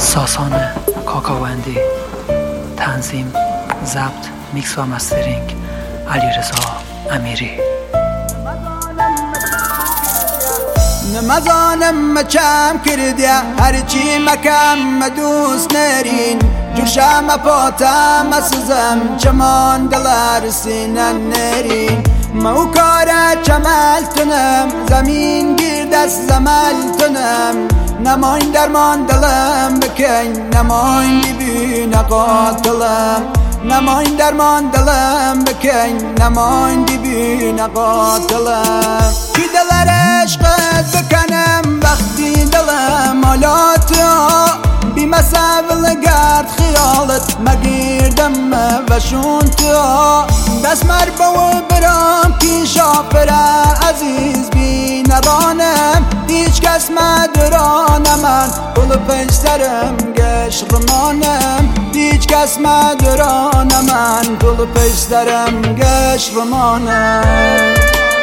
ساسان کاکاوندی، تنظیم، ضبط، میکس و مسترینگ علیرضا امیری. نمازانم چم کردیا هرچی مکم دوست نرین جوشم پاتم مسزم چمان دلار سینن نرین مو کار چمل تنم زمین گیر دست زمل تنم نماین درمان دلم بکن نماین ببین قاتلم نماین درمان دلم بکن نماین ببین قاتلم کی دلر عشقت بکنم وقتی دلم آلاتو بی مسابل گرد خیالت مگیردم و شونتو دست مربو برام کی شافره عزیز بی ندانم هیچ کس مدرانه من پل پیش سرم گشت رمانم هیچ کس مدرانه من پل پیش سرم گشت رمانم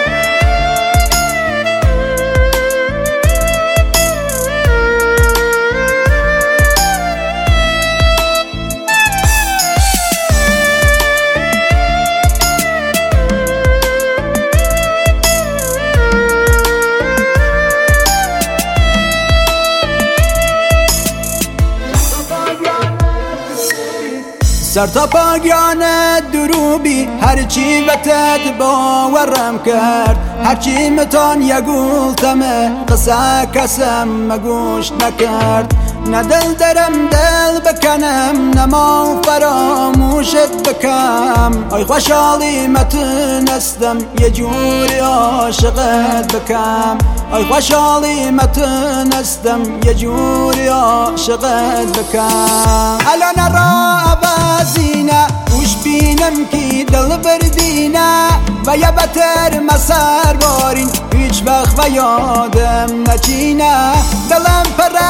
سر تا پایان دروبی هرچی وتد باورم کرد هرچی متان یگولتمه قصه کسم مگوش نکرد نه دل درم دل بکنم نما فراموشت بکم آی خوشحالی متونستم یه جوری عاشقت بکم آی خوشحالی متونستم یه جوری عاشقت بکم الان را عوضینه وش بینم کی دل بردینه و یا بتر مسر بارین هیچ وقت و یادم نچینه دلم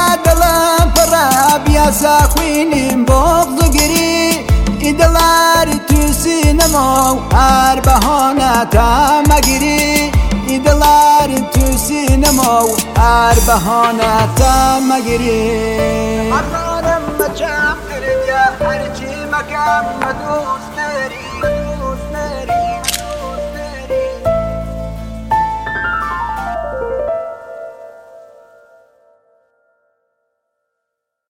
پره بیا سخوینیم بغض گری ای دلار تو سینما هر بهانه تا مگیری ای دلار تو سینما هر بهانه تا مگیری هر رانم مچم کردیا هرچی مکم دوست داری